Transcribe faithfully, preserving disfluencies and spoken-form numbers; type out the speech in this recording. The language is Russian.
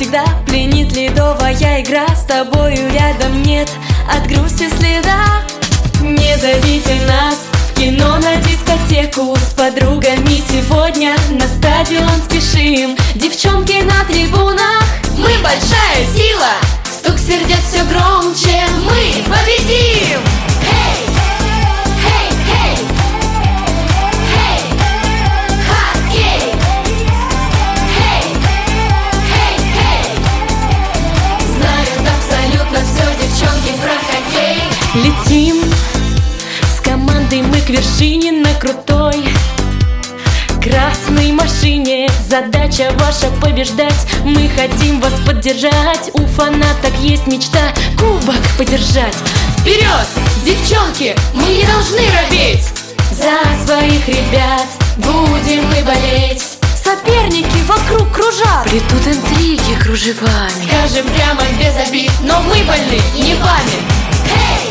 всегда пленит ледовая игра. С тобою рядом нет от грусти следа. Не зовите нас в кино, на дискотеку. С подругами сегодня на стадион спешим. Девчонки на трибунах, мы большая сила. Стук сердец все громче, мы победим! Хей! Хей! Хей! Хей! Хоккей! Хей! Хей! Хей! Знают абсолютно все девчонки про хоккей. Летим с командой мы к вершине на крутой красной машине. Задача ваша побеждать, мы хотим вас поддержать. У фанаток есть мечта кубок подержать. Вперед, девчонки, мы не должны робеть. За своих ребят будем мы болеть. Соперники вокруг кружат, плетут интриги кружевами. Скажем прямо без обид, но мы больны не вами. Хей!